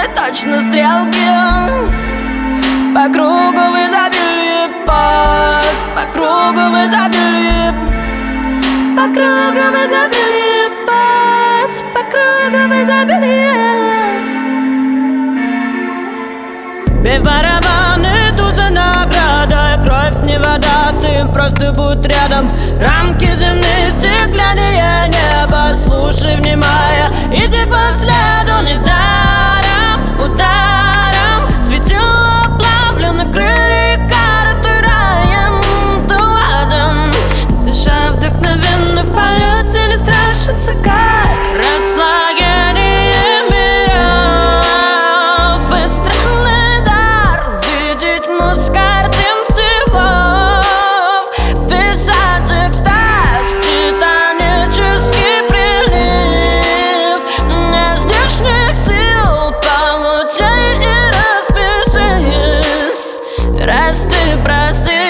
точно стрелки. По кругу вы забили пас, по кругу вы забили, по кругу вы забили пас, по кругу вы забили. Бей барабаны, тузы награда, кровь не вода, ты просто будь рядом. Рамки земные, стеклянные небо, слушай, внимая, иди по следу недаром, ударом светило плавлено крылья карты раем, туадом. Дыша вдохновенно в полете, не страшится кайф. Расслоение миров и странный дар видеть мозг картин стихов, писать экстаз, титанический прилив нездешних сил, получай и распишись, раз ты просил.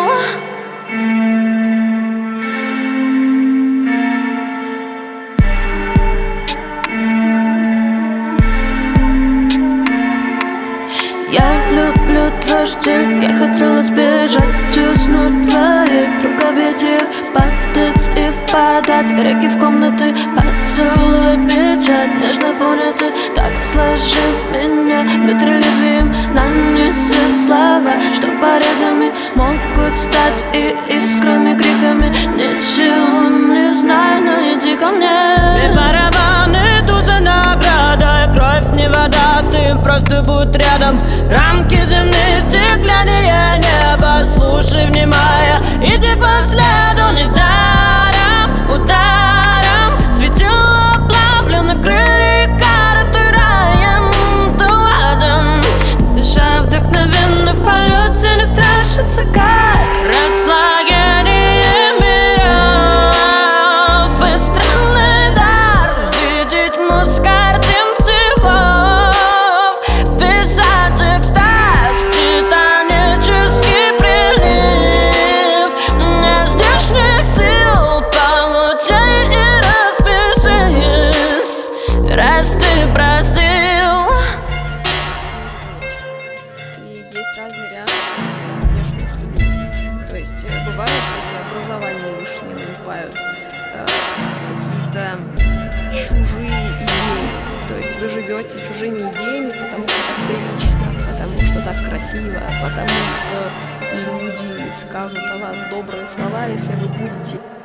Я люблю твой стиль, я хотела сбежать и уснуть в твоих рукавицах, падать и впадать, реки в комнаты, поцелуй, печать, нежно поняты. Так сложи меня внутри лезвием, нанеси слова, что порезами могут стать и искрами, криками. Ничего не знаю, но иди ко мне. Бей барабаны, тузы награда, кровь не вода, ты просто будь рядом. Рамки земные, стеклянные небо, слушай, внимая, иди по следу недаром, ударом светило плавлено крылья карты раем, туадом. Дыша вдохновенно в полете, не страшится кайф. Расслоение миров и странный дар видеть мозг картин стихов, писать экстаз, титанический прилив нездешних сил, получай и распишись, раз ты просил. И есть разные реакции на внешнюю среду. То есть бывают всякие образования лишние налипают, какие-то чужие идеи. То есть вы живете чужими идеями, потому что так прилично, потому что так красиво, потому что люди скажут о вас добрые слова, если вы будете